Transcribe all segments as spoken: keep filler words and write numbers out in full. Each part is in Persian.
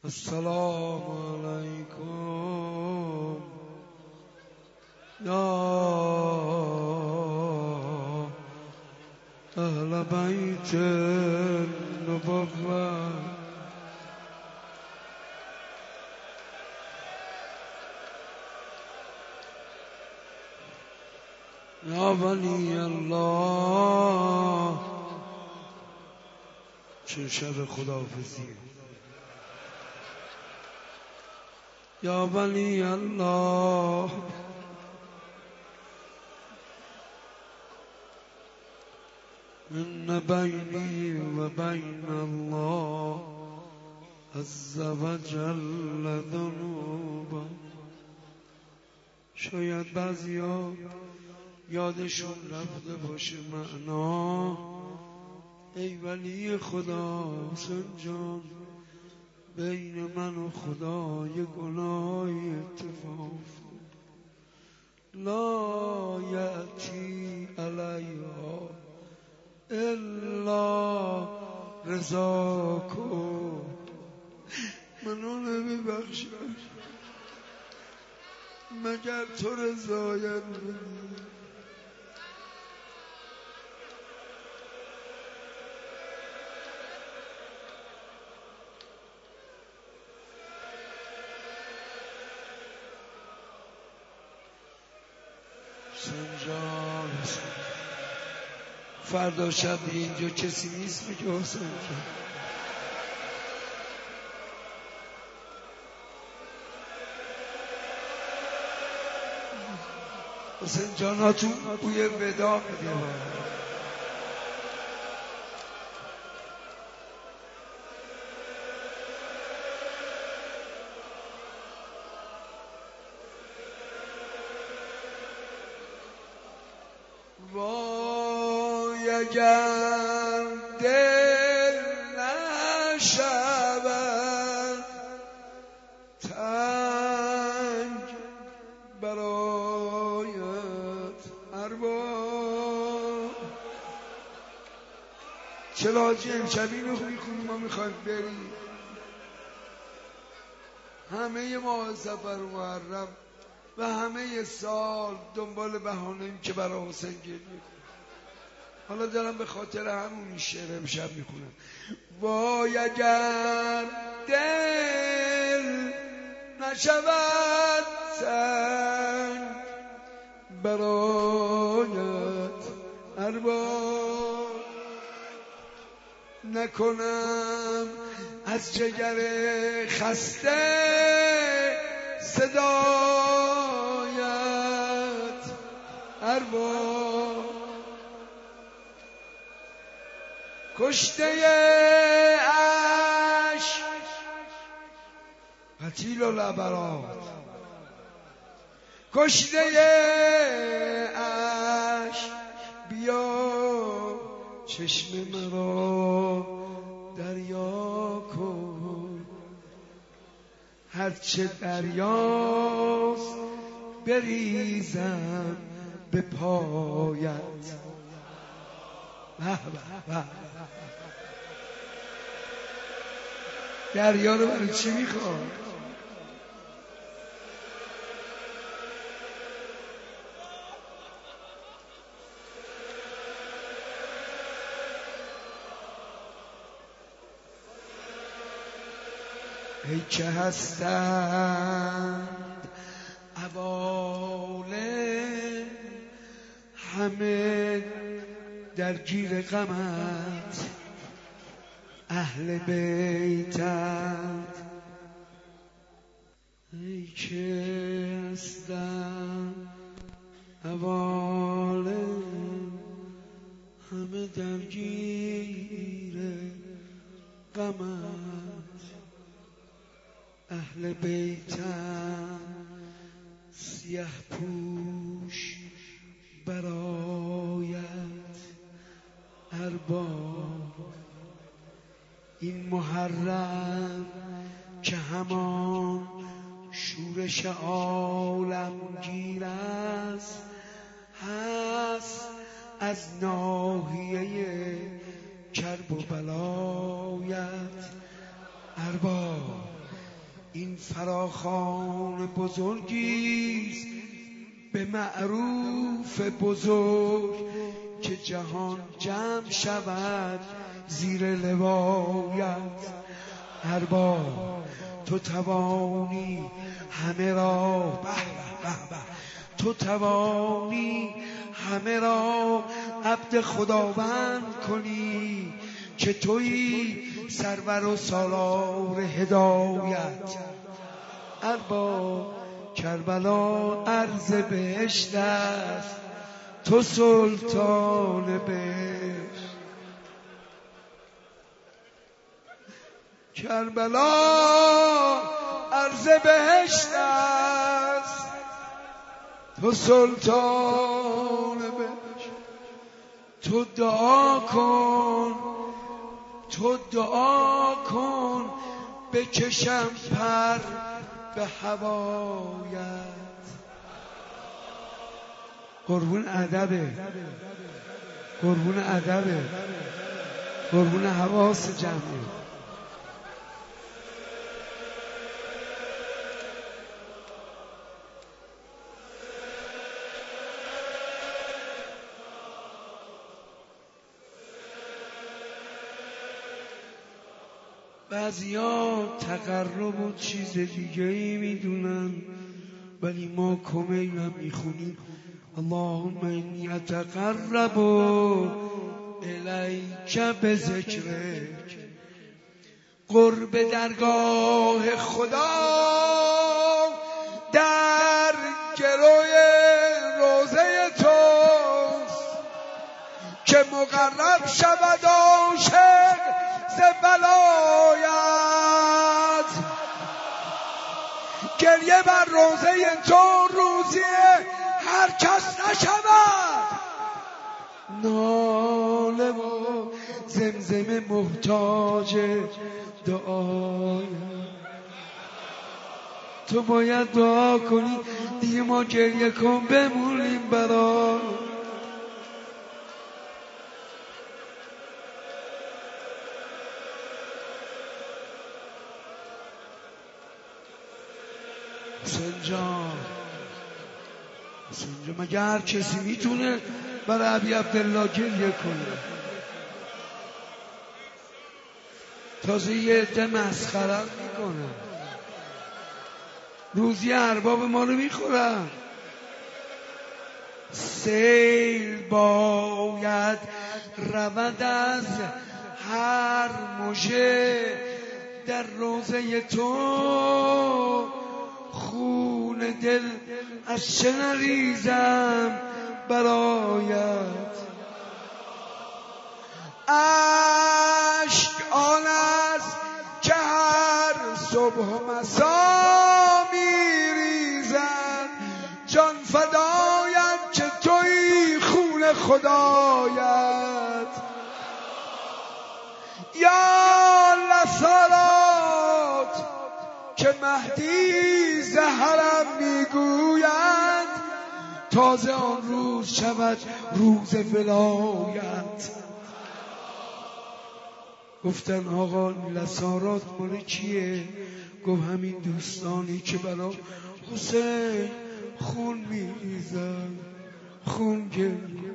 السلام علیکم یا اهل بیت النبوة یا ولی الله. چه شب خداحافظی یا ولی الله. ان بینی و بین الله عز و جل ذنوبا. شاید بعضیا یادشون رفته باشه معنا. ای ولی خدا حسین جان، بین من و خدا یه گناهی اتفاق لا یأتی علیها الا رضاکو. منو نمیبخشی مگر تو رضایت بدی. سنجان فردا شب اینجا کسی نیست بگه حسین جان. حسین جاناتون بوی ودا میده. وای اگر دل نشود تنگ برایت ارباب. چرا حاجی امشب اینو میخونی ما میخوایم بریم؟ همه ماه سفر محرم و همه سال دنبال بهانه‌ایم که برای حسین گریه کنم. حالا دارم به خاطر همون شعر امشب میخونم. وای اگر دل نشود سنگ برایت ارباب. نکنم از جگر خسته صدایت ارباب. کشته عشق قتیل العبرات. کشته عشق بیا چشم مرا دریا کن. هرچه دریاست بریزم به پایت. دریا رو برای چی میخواد؟ ای که هستند عوالم همه درگیر غمت، اهل بیتت. ای که هستند عوالم همه درگیر غمت، اهل بیتم سیه پوش برایت ارباب. این محرم که همان شورش عالمگیر است، هست از ناحیه کرب و بلایت ارباب. این فراخوان بزرگیست به معروف بزرگ که جهان جمع شود زیر لوایت. ارباب تو توانی همه را به به به تو توانی همه را عبد خداوند کنی که تویی سرور و سالار هدایت. ارباب کربلا عرض بهشت است تو سلطان بهشت. کربلا عرض بهشت است تو سلطان بهشت. تو دعا کن تو دعا کن بکشم پر به هوایت. قربون ادبه قربون ادبه قربون حواس جمعه. بعضیا تقرب و چیز دیگه ای میدونن ولی ما کمیل هم میخونیم اللهم انی اتقرب الیک بذکرک. قرب درگاه خدا در گروی روزه توست که مقرب شود عاشق ز بلایت. گریه بر روزه تو روزی هر کس نشود. ناله و زمزمه محتاج دعای تو باید دعا کنی دیگه ما گریه کن بمونیم برای حسین جان. حسین جان مگه هر کسی میتونه برای ابی عبدالله گریه کنه؟ تازه یه عده مسخره میکنه روزی ارباب ما رو میخورن. سیل باید رود از هر مژه در روزه تو. خون دل از چه نریزم برایت. اشک آن است که هر صبح و مسا میریزد. جان فدایم که تویی خون خدایت. یا لسالات که مهدی زهرم میگوید تازه آن روز شود روز ولایت. گفتن آقا لسارات مال کیه؟ گفت همین دوستانی که برا حسین خون میریزن خون گریه.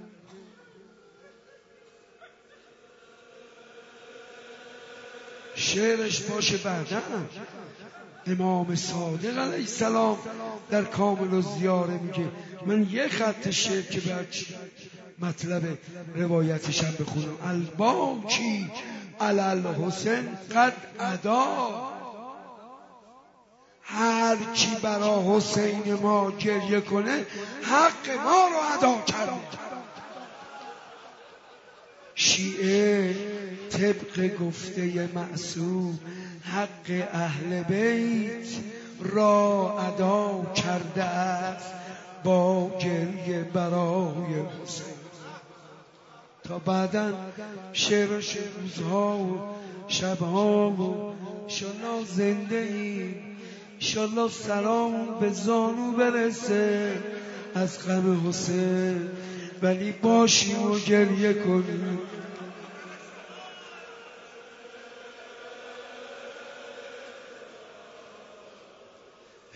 شعرش باشه بعدا امام صادق علیه السلام در کامل الزیاره میگه من یه خط شعر که بچ مطلب روایتشم بخونم. الباکی علی الحسین قد ادا. هر کی برا حسین ما گریه کنه حق ما رو ادا کرده. شیعه طبق گفته معصوم حق اهل بیت را ادا کرده است با گریه برای حسین. تا بعدا شعر و روزها و شبها و انشالله زنده ایم انشالله سلام به زانو برسه از غم حسین ولی باشیم و گریه کنیم.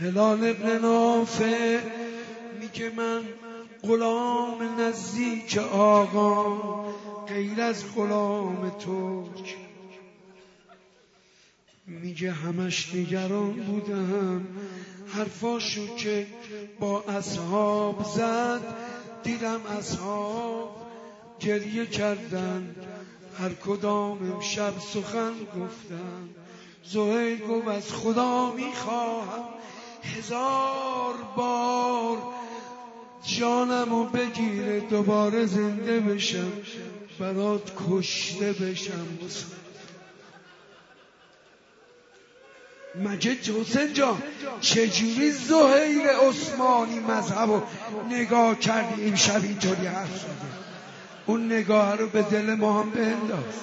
هلال ابن نافع میگه من غلام نزدیک آقا غیر از غلام ترک، میگه همش نگران بودم حرفاشو که با اصحاب زد، دیدم اصحاب گریه کردن، هر کدام امشب سخن گفتن. زهیر گفت از خدا میخواهم هزار بار جانمو بگیره دوباره زنده بشم برات کشته بشم. مگه حسین جان چجوری زهیر عثمانی مذهبو نگاه کردی امشب اینطوری حرف زده؟ اون نگاه رو به دل ما هم بنداز.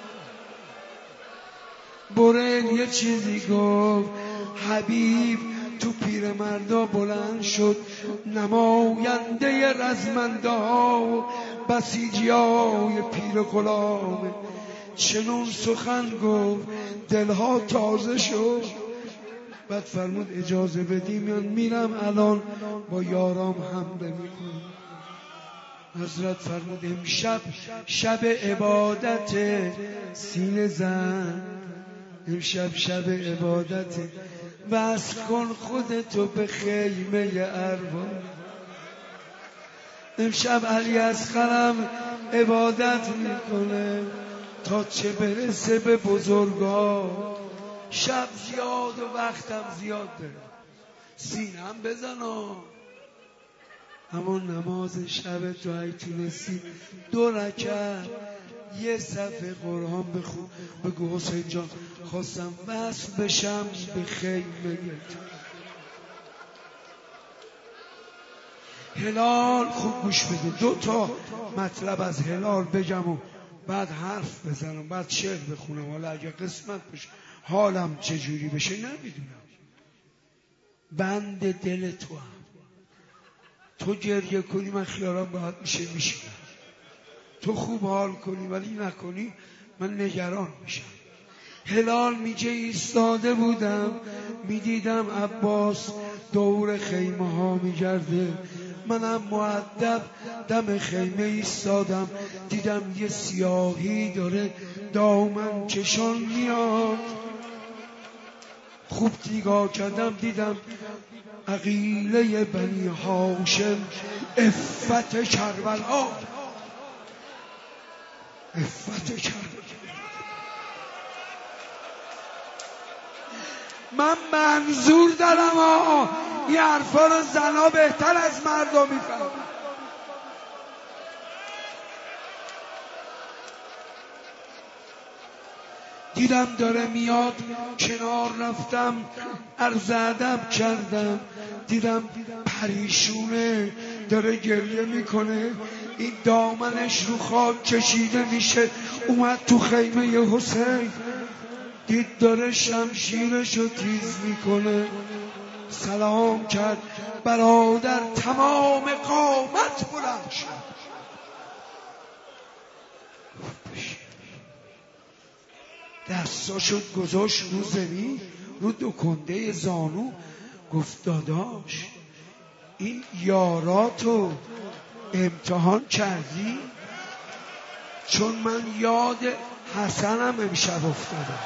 برن یه چیزی گفت حبیب تو پیرمردا بلند شد، نماینده رزمنده ها و بسیجی های پیر غلامه، چنون سخن گفت دلها تازه شد. بعد فرمود اجازه بدیم من میرم الان با یارام حمله میکنم. حضرت فرمود امشب شب عبادت سینه زن، امشب شب عبادت، بس کن خودتو به خیمه ارواح. امشب علی اصغرم عبادت میکنه تا چه برسه به بزرگا. شب زیاد و وقتم زیاد داره، سینم بزنا. همون نماز شب تو ای تونستی دو رکعت یه صفحه قرآن بخون، بگو حسین جان خواستم وصل بشم به خیمه تو. هلال خوب گوش بده، دو تا مطلب از هلال بگم و بعد حرف بزنم، بعد شعر بخونم. حالا اگه قسمت بشه حالم چجوری بشه نمیدونم. بند دل تو هم، تو گریه کنی من خیالم باید میشه میشینم، تو خوب حال کنی ولی نکنی من نگران میشم. هلال میگه ایستاده بودم میدیدم عباس دور خیمه ها میگرده، منم مؤدب دم خیمه ایستادم، دیدم یه سیاهی داره دامن کشان میاد. خوب نگاه کردم دیدم عقیله بنی هاشم عفت کربلا، عفت کربلا. من منظور دارم ها، این حرفا رو زنا بهتر از مردم میفهمن. دیدم داره میاد، کنار رفتم عرض ادب کردم، دیدم پریشونه داره گریه میکنه، این دامنش رو خاک کشیده میشه. اومد تو خیمه حسین، دید داره شمشیرشو تیز میکنه، سلام کرد برادر، تمام قامت بلند شد. دستاشو گذاشت رو زمین، رو دو کنده زانو، گفت داداش این یاراتو امتحان کردی؟ چون من یاد حسنم امشب افتادم.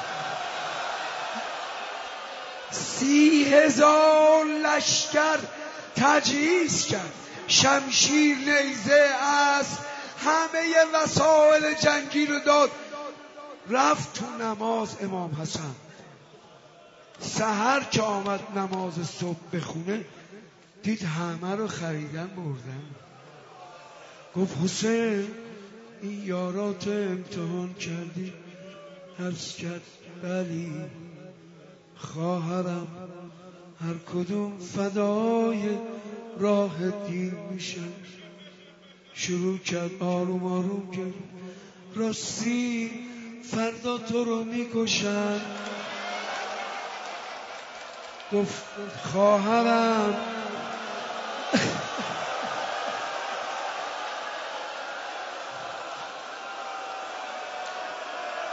سی هزار لشکر تجهیز کرد، شمشیر، نیزه، اسب، همه وسایل جنگی رو داد. رفت تو نماز امام حسن، سحر که آمد نماز صبح بخونه دید همه رو خریدن بردن. گفت حسین این یارات امتحان کردی؟ عرض کرد بلی خواهرم هر کدوم فدای راه دین میشن. شروع کرد آروم آروم کرد، راستی فردا تو رو میکشن. گفت خواهرم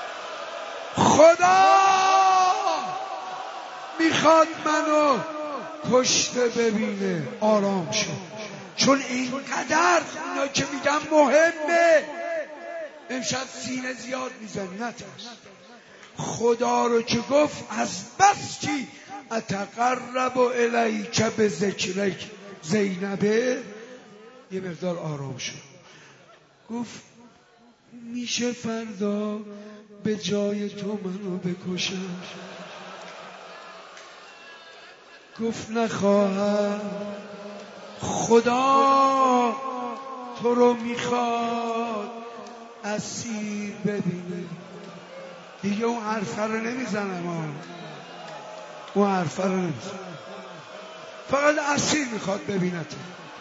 خدا میخواد منو کشته ببینه آرام شد. چون اینقدر اینا که میگم مهمه، امشب سینه زیاد میزنی نترس. خدا رو که گفت از بس کی اتقرب الیک به ذکرک زینبه، یه مقدار آرام شد. گفت میشه فردا به جای تو منو بکشم؟ گفت نخواهم، خدا تو رو میخواد اسیر ببینی. دیگه اون حرفه رو نمیزنم ها، اون حرفه رو نمیزنم، فقط اسیر میخواد ببینت.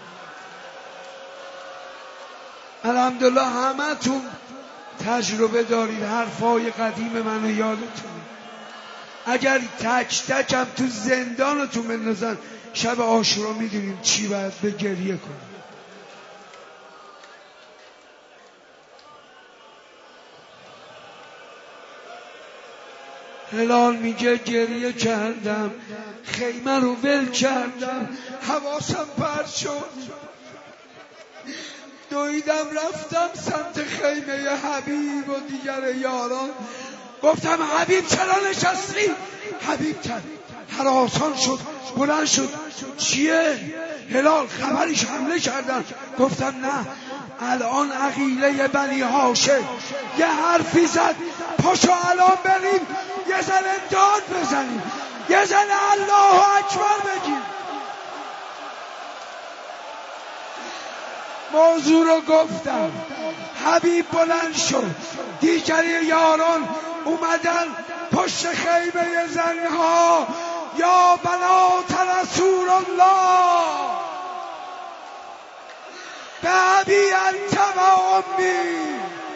الحمدلله همه تون تجربه دارید، حرفای قدیم منو یادتونه. اگر تک تکم تو زندانتون بندازن شب عاشورا میدونیم چی باید به گریه کنیم. هلال میگه گریه کردم، خیمه رو ول کردم، حواسم پرت شد، دویدم رفتم سمت خیمه حبیب و دیگر یاران. گفتم حبیب چرا نشستی؟ حبیب تن هراسان شد، بلند شد. چیه؟ هلال خبریش حمله کردن. گفتم نه، الان عقیله بنی هاشم یه حرفی زد، پاشو الان بریم یه زن داد بزنیم، یه زن الله اکبر بگیم. موضوع رو گفتم. حبیب بلند شد، دیگر یاران اومدن پشت خیمه زنها. یا بنات رسول الله به ابی انت و امی.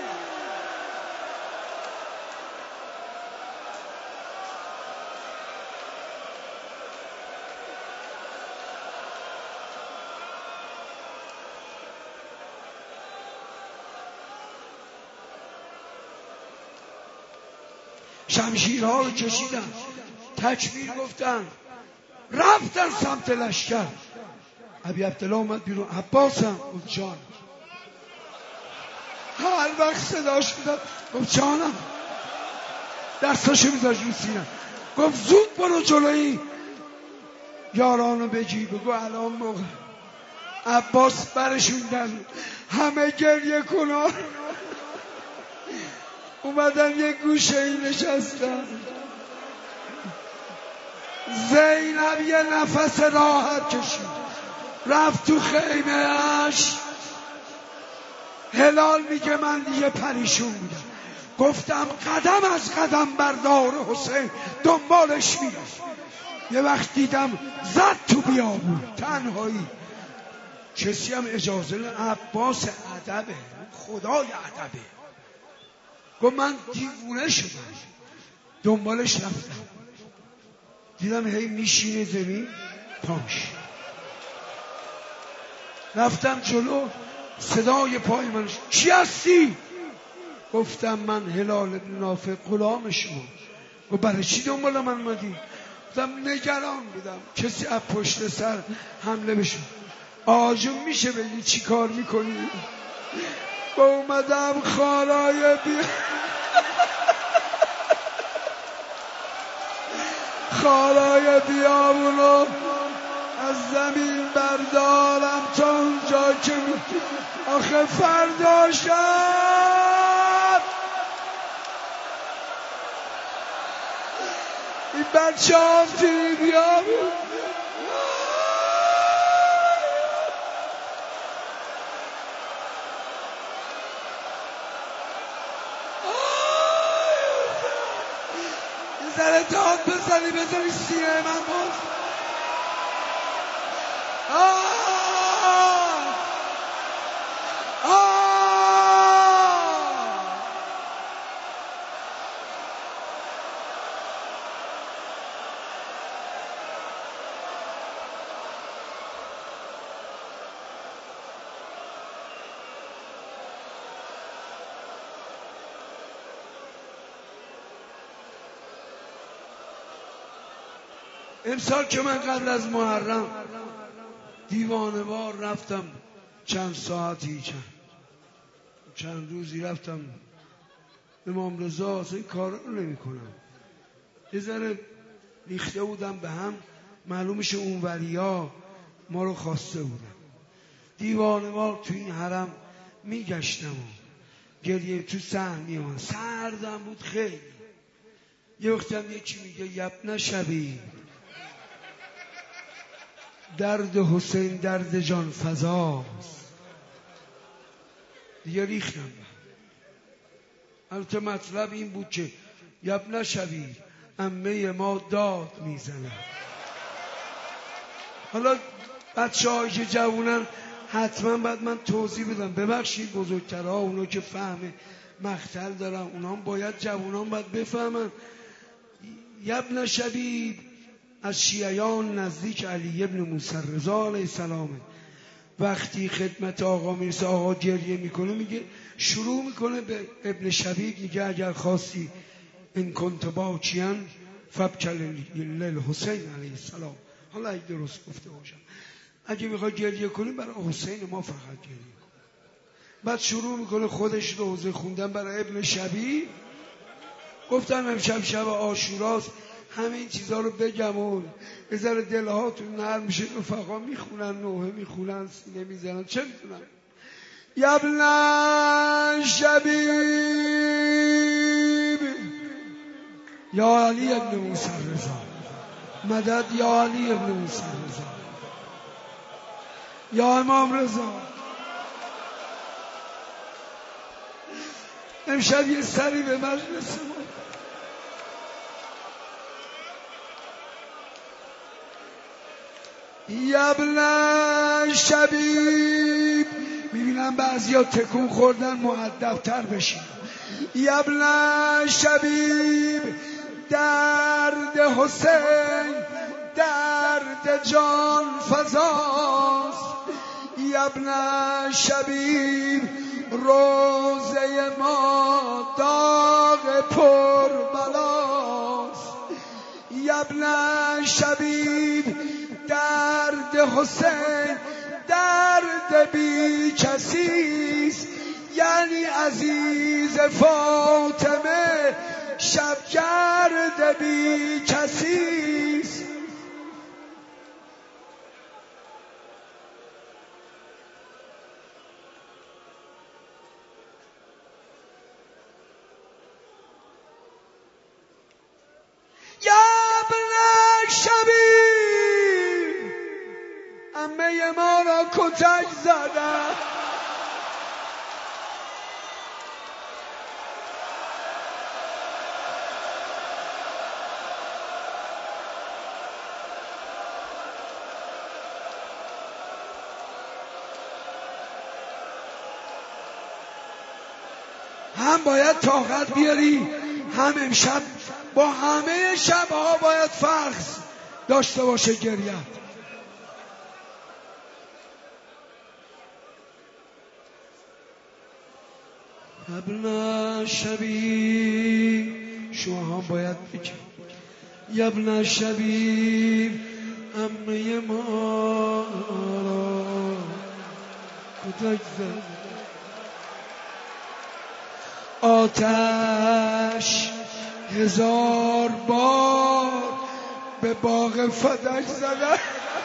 شمشیرها رو کشیدن، تکبیر گفتن، رفتن سمت لشکر. ابی عبدالله اومد بیرون. عباسم. گفت جان. هر وقت صداش میداد گفت جانم، دستاشو میذاشت رو سینم. گفت زود برو جلوی یارانو بگی، بگو الان موقع. عباس برشوندن، همه گریه کنان اومدن یه گوشه ای نشستن. زینب یه نفس راحت کشید، رفت تو خیمه اش. هلال میگه من دیگه پریشون بودم، گفتم قدم از قدم بردار حسین دنبالش میرم. یه وقت دیدم زد تو بیابون تنهایی، کسی هم اجازه نه. عباس ادبه، خدای ادبه. گفت من دیوونه شدم، دنبالش رفتم، دیدم هی میشینه زمین پاش. رفتم جلو، صدای پای من کی هستی؟ گفتم من هلال بن نافع غلام شما. گفت برای چی دنبال من اومدی؟ گفتم نگران بودم کسی از پشت سر حمله بشه. آجون میشه بگی چی کار میکنی؟ با اومدم خالای بی خالای بیابونو از زمین بردارم تا اونجا که آخه فردا شب این بچه ها توی بیابون یه ذره داد بزنی بزنی سینه من باز. آه آه امسال که من قبل از محرم دیوانه‌وار رفتم چند ساعتی چند چند روزی رفتم امام رضا، اصلا این کار رو نمی کنم. یه ذره ریخته بودم به هم، معلوم میشه اون ولیا ما رو خواسته بودن. دیوانه‌وار تو این حرم میگشتم و گریه تو سر میام، سردم بود خیلی. یه وقتی هم یکی میگه یبن شبی درد حسین درد جان فزاست، دیگه ریختم. البته مطلب این بود که یبن شبی عمه ما داد میزنه. حالا بچه هایی که جوونن حتما باید من توضیح بدم، ببخشید بزرگترها اونا که فهم مقتل دارن اونا هم باید جوونان باید بفهمن. یبن شبیب از شیعیان نزدیک علی ابن موسی رضا علیه السلامه. وقتی خدمت آقا میرسه آقا گریه میکنه میگه شروع میکنه به ابن شبیب، میگه اگر خواستی این کنت باکیان فبکل للحسین علیه السلام. حالا اگه درست گفته باشم، اگه میخوای گریه کنی برای حسین ما فقط گریه کن. بعد شروع میکنه خودش روزه خوندن برای ابن شبیب. گفتم امشب شب عاشوراست، همه این چیزها رو بگم و یه ذره دلهاتون نرم میشه. رفقا میخونن، نوحه میخونن، سینه میزنن، چه میتونن. یبن شبیب یا علی ابن موسی رضا مدد، یا علی ابن موسی رضا، یا امام رضا. امشب یه سری به مجلس ما. یبن شبیب، میبینم بعضی ها تکون خوردن، مؤدب‌تر بشین. یبن شبیب درد حسین درد جان فزاست. یبن شبیب روزه ما داغ پر بلاست. یبن شبیب درد حسین درد بی کسیست، یعنی عزیز فاطمه شبگرد بی کسیست. یبن شبیب عمه ما را کتک زدن. هم باید طاقت بیاری، هم امشب با همه شبها باید فرق داشته باشه گریه. یبن شبیب شما هم باید بگید یبن شبیب عمه ما را کتک زد. آتش هزار بار به باغ فدک زدن.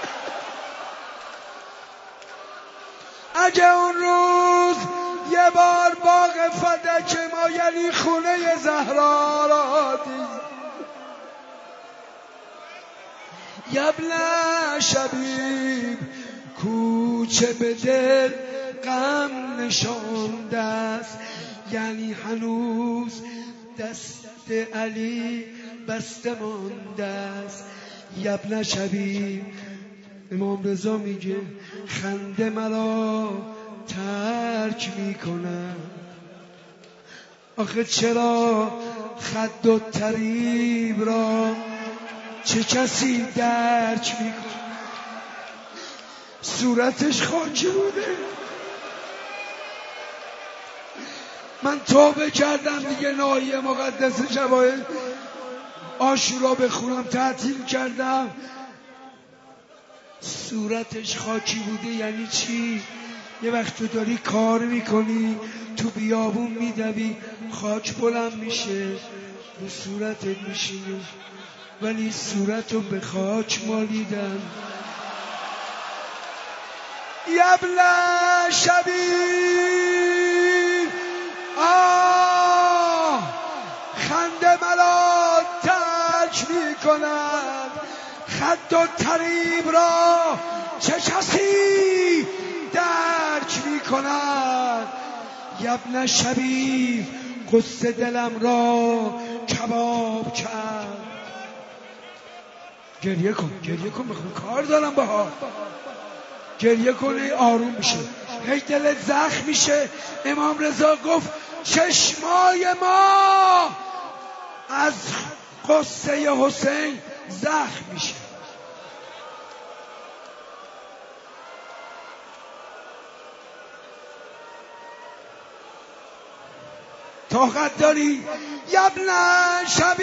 اگه اون روز یه بار باغ فدک ما یعنی خونه زهرا را دید. یبن شبیب کوچه به دل غم نشانده است، یعنی هنوز دست علی بسته مانده است. یبن شبیب امام رضا میگه خنده مرا ترک میکنه. آخه چرا خد و طریب را چه کسی درک میکنه؟ صورتش خاکی بوده. من توبه کردم دیگه، ناحیه مقدس شواهد عاشورا بخونم تعطیل کردم. صورتش خاکی بوده یعنی چی؟ یه وقت تو داری کار میکنی تو بیابون میدوی خاک بلند میشه رو صورتت میشینی ولی صورتو به خاک مالیدن. یبل شبیب آه خنده مرا ترک میکند، خد و طریب را چه کسی درک میکند. یبن شبیب قصه دلم را کباب کرد. گریه کن گریه کن بخون کار دارم باها. گریه کنه آروم میشه، هی دلت زخم میشه. امام رضا گفت چشمای ما از قصه حسین زخم میشه. طاقت داری یبن شبیب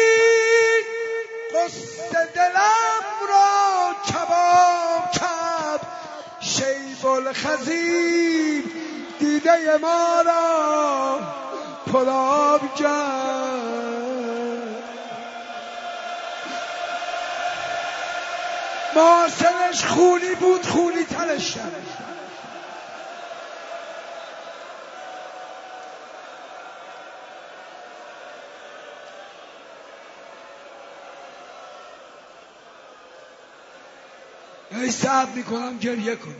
قصه دلم را کباب کرد. شیب الخزیب دیده ما را پرآب کرد. ماسنش خونی بود خونی ترش کرد. ای صبر میکنم گریه کنی.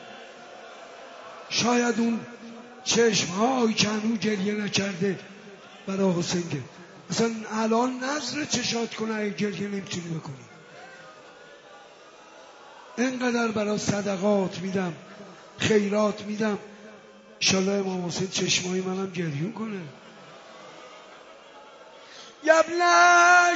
شاید اون چشمهایی که هنو گریه نکرده برای حسین گریه. مثلا الان نظر چشات کنه ای گریه نمیتونی بکنی. اینقدر برای صدقات میدم خیرات میدم، انشالله امام حسین چشمای منم گریون کنه. یبن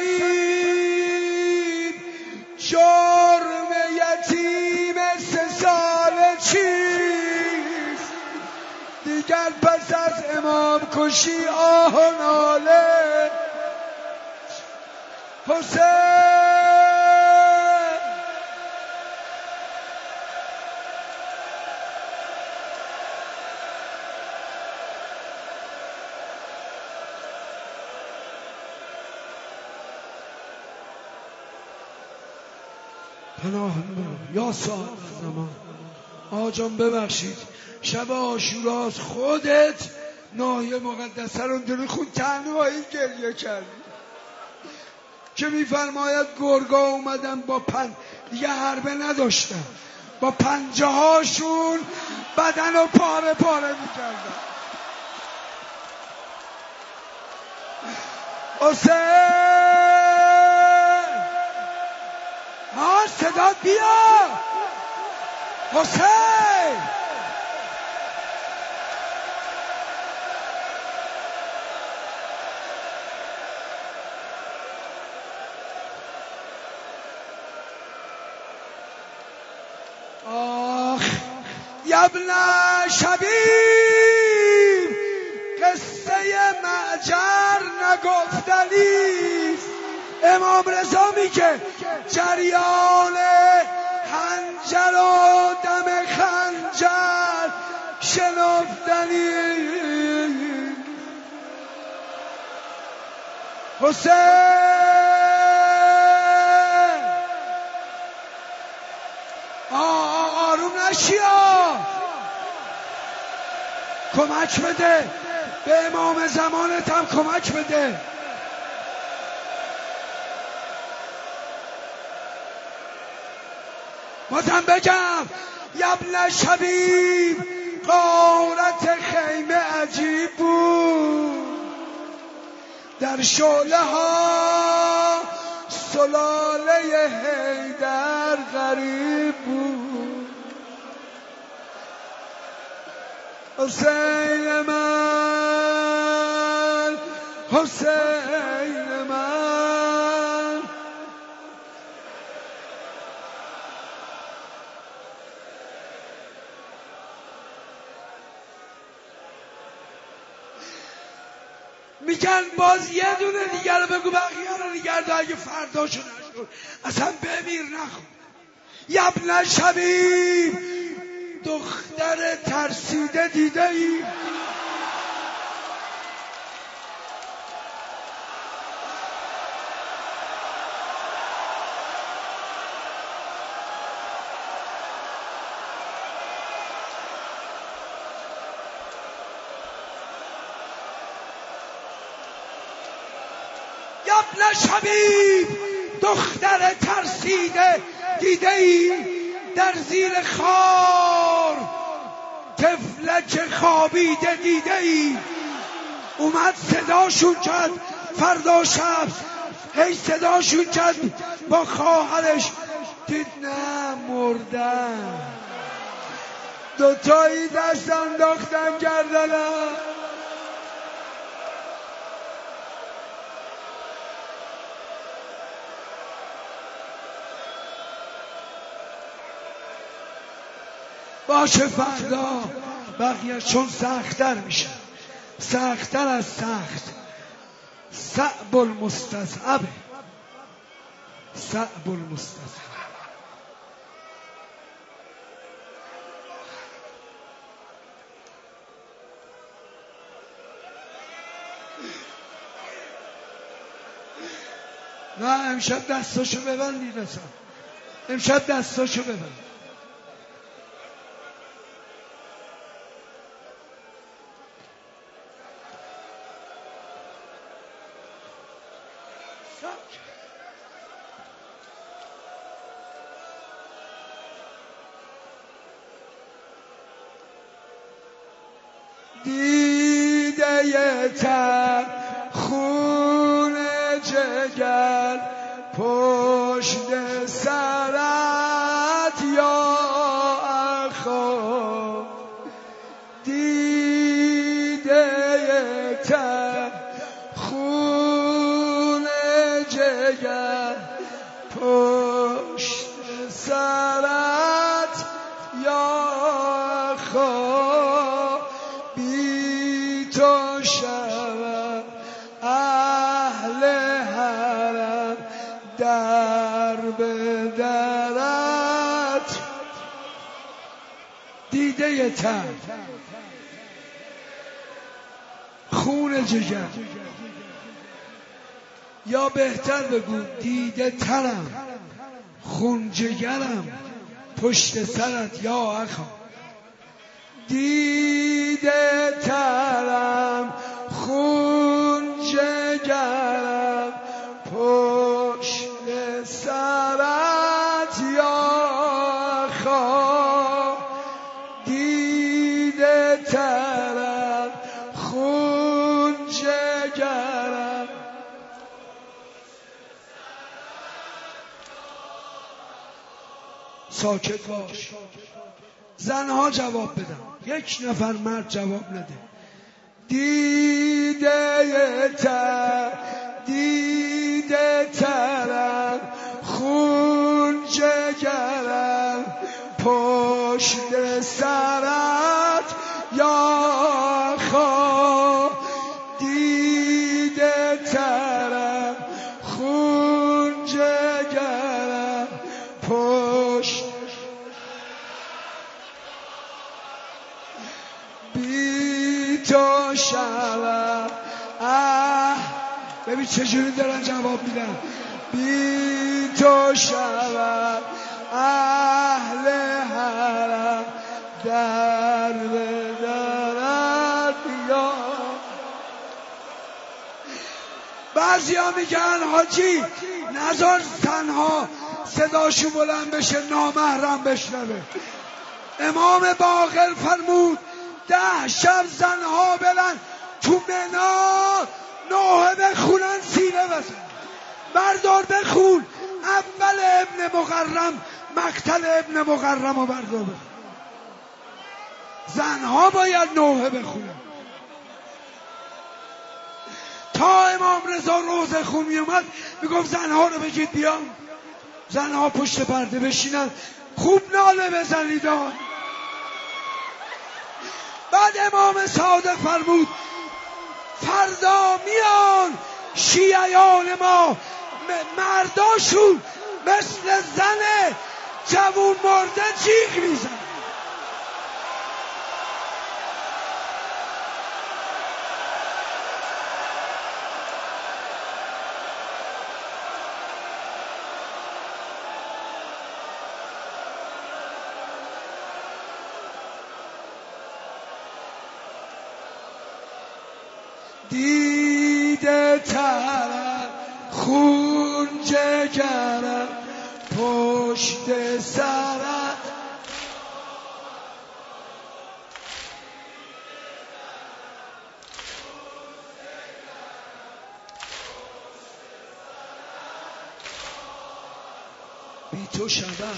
شبیب جرم یتیم سه ساله چیست؟ دیگر پس از امام کشی آه و ناله. حسین پناه یا صاحب زمان. آجان ببخشید شب عاشوراست، خودت ناحیه مقدسه رو داری خون تنهایی گریه کردی که میفرماید گرگا اومدن با پن دیگه حربه نداشتن، با پنجه هاشون بدن رو پاره پاره میکردن. حسین ها صدات بیا حسین. آخ یبن شبیب قصه معجر نگفتنیست. امام رضا میگه جریان خنجر و دم خنجر شنفتنی. حسین آروم نشیا، کمک بده به امام زمانت هم کمک بده. بازم بگم یبن شبیب غارت خیمه عجیب بود، در شعله ها سلاله حیدر غریب بود. حسین من حسین من میگن باز یه دونه دیگر رو بگو بقیه رو نگرد اگه فرداشو نشد اصلا بمیر نخون. یبن شبیب دختر ترسیده دیده ای؟ یبن شبیب دختر ترسیده دیده ای؟ در زیر خار طفلک خوابیده دیده ای؟ اومد صداشون کرد فردا شب، هی صداشون کرد با خواهرش، دید نه مردن، دوتایی دست انداختن گردنم. باشه فردا بقیه چون سخت‌تر میشه، سخت‌تر از سخت. صعب المستصعب، صعب المستصعب. نه امشب دستاشو ببندید، مثلا امشب دستاشو ببند. دیده تر خون جگر پشت سرت یا اخا، دیده تر خون جگر پشت سرت یا اخا، بی تو شود اهل حرم در به درت. دیده تر خون جگر، یا بهتر بگو دیده ترم خون جگرم پشت سرت یا اخا. دیده ترم خون جگرم پشت سرت یا اخا، دیده ترم خون جگرم. ساکت باش، زنها جواب بدن، یک نفر مرد جواب نده. دیده تر دیده ترم خون جگرم پشت سرت یا خا، دیده ترم خون جگرم پشت بی تو شود. اه ببین چجوری دارن جواب میدن. بی تو شود اهل حرم در به درت یا. بعضی ها میگن حاجی نذار زنها صداشو بلند بشه نامحرم بشنوه. امام باقر فرمود ده شب زنها بلند تو منا نوحه بخونن سینه بزن. بردار بخون اول ابن مقرم مقتل ابن مقرم رو بردار بخون. زنها باید نوحه بخونن. تا امام رضا روزه خون می اومد میگفت زنها رو بگید بیان، زنها پشت پرده بشینن خوب ناله بزنید. بعد امام صادق فرمود فردا میان شیعیان ما مرداشون مثل زن جوون مرده جیغ میزن. دیده ترم خون جگرم پشت سرم بی تو شبم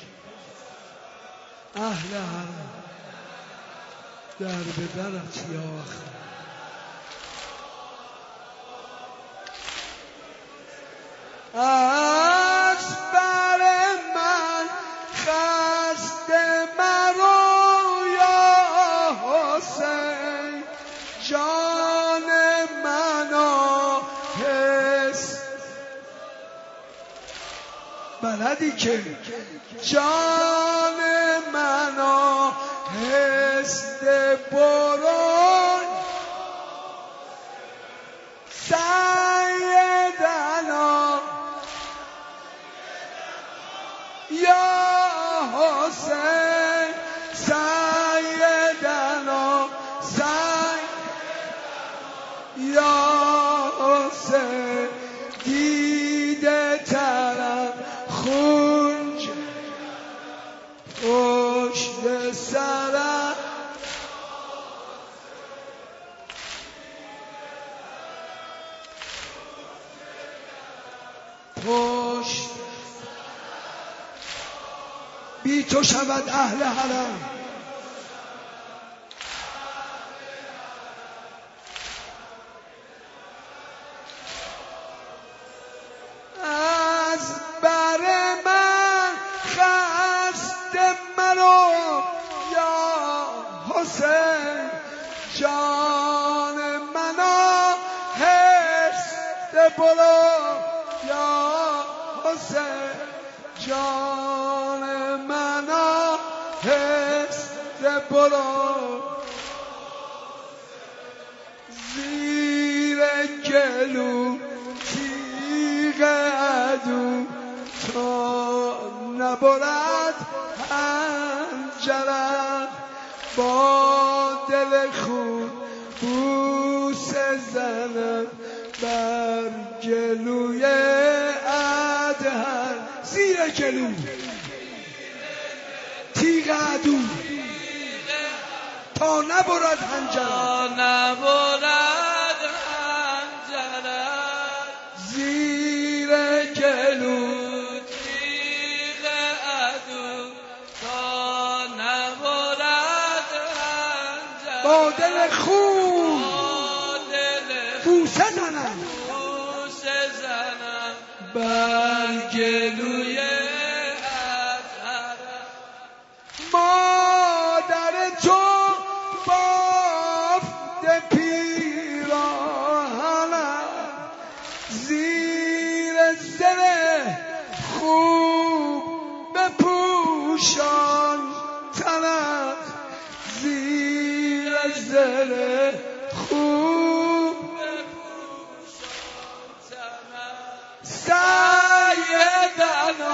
اهل حرم در به درت یا آخر. از بر من خسته مرو یا حسین جان منو حس بلدی که جان منو حس برون یا حسین سیدنا سید یا حسین دیده ترم خون پشت سرم پشت بی تو شود اهل حرم. از بر من خسته مرو یا حسین جان منو حس برو یا حسین جان منو حس برو زیر گلو تیغ عدو تا نبرد حنجرت با دل خون بوس زنم بر گلوی ادهم زیر گلو تیغ عدو تا نبرد حنجرت زیر گلو تیغ عدو تا نبرد حنجرت با دل خون بوسه زنم بر گلوی مادر تو بافت پیراهنم زیر زره خوب بپوشان تنم زیر زره خوب بپوشان تنم سیدنا